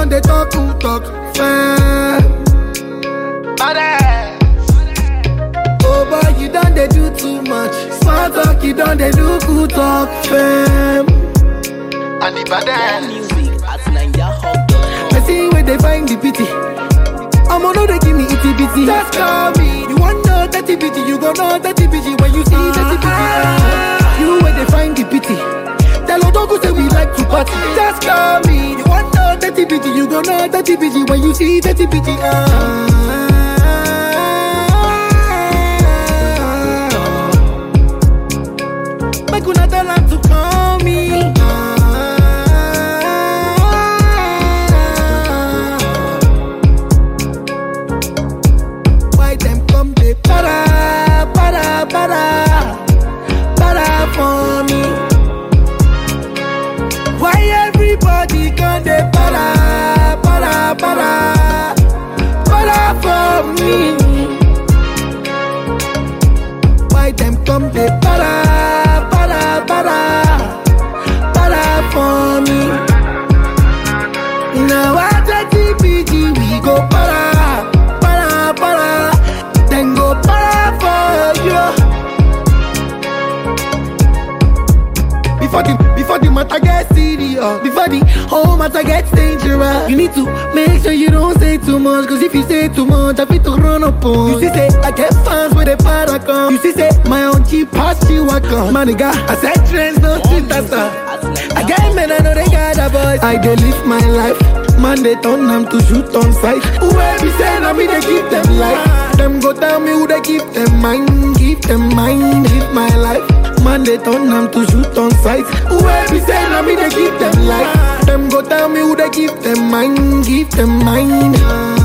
done they talk who talk fair. Oh boy, you done they do too much. Smart talk, you done they do good talk fam. And the baddest music at NigerHub.com. I see where they find the pity. I'm on they give me itty bitty. Just call me. You want know dirty bitty, you gon' know dirty bitty when you see dirty bitty. You where they find the pity. Tell Odogu say we like to party. Just call me. You want know dirty bitty, you gon' know dirty bitty when you see dirty bitty. Make una tell her to call me. Why them come they para for me? Why everybody come they para for me? Why them come they para for me? Now I take TPG, we go para, then go para for you. Before the matter gets serious, before the whole matter gets dangerous, you need to make sure you don't say too much. Cause if you say too much, I fit to run up on. You see say, I get fans with a para come. You see say, my own cheap pass you a come. Man, nigga, I said trends, no shit, that's I get men, I know they got a voice. I dey live my life. Man, they turn them to shoot on sight. Whoever say, I mean, they keep them life. Them go tell me who they keep them mind. Keep them mind, live my life. Man, they turn them to shoot on sight. Whoever say, I mean, they keep them life. Them go tell me who they keep them mind. Keep them mind.